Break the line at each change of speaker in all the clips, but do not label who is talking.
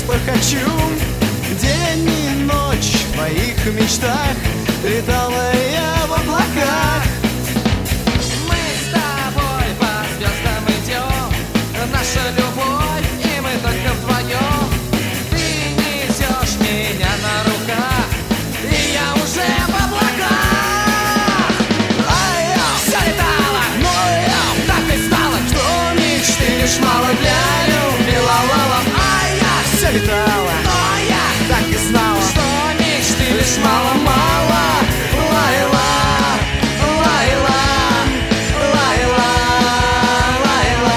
небо хочу. День и ночь в моих мечтах летала я в облаках.
Мы с тобой по звездам идем, наша любовь, и мы только вдвоем. Ты несешь меня на руках, и я уже в облаках.
А я
Все летало,
но я
так и стало,
что мечты лишь мало для любила лала.
а я
Все летала,
но я,
так и знала,
что мечты лишь
мало-мало. Лайла, лайла, лайла, лайла,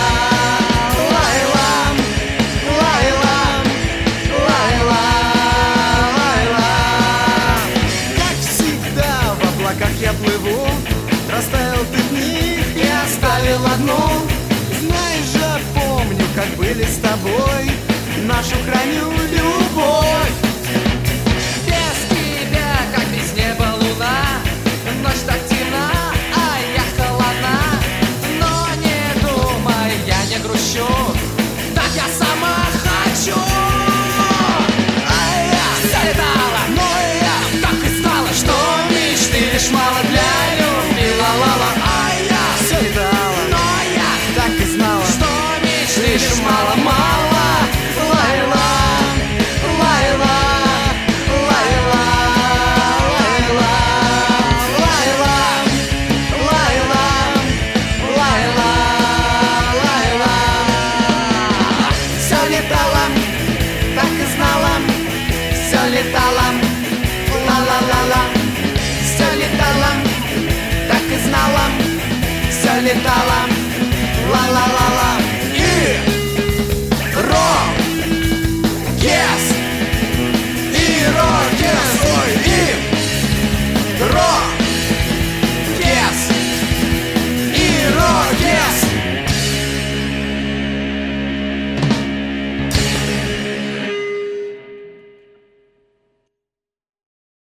лайла, лайла, лайла, лайла. Как всегда в облаках я плыву, растаял ты в них и оставил одну. Знаешь же, помню, как были с тобой, нашу храню любовь.
без тебя, как без неба луна. Ночь так темна, а я холодна. Но не думай, я не грущу, так я сама хочу.
А я
Все летало,
но я
так и стало, что
мечты лишь мало для любила лала.
а я,
Все летала,
но я,
так и знала,
что мечты
лишь
лишь
мало-мало. Лайла, лайла, лайла, лайла, лайла, лайла, лайла, лайла. Все летала, так и знала, все летала, ла-ла-ла-ла. Все летала, так и знала, все летала, ла-ла-ла-ла.